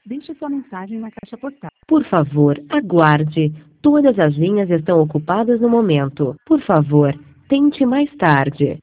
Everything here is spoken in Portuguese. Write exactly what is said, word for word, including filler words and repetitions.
Deixe sua mensagem na caixa postal. Por favor, aguarde. Todas as linhas estão ocupadas no momento. Por favor, tente mais tarde.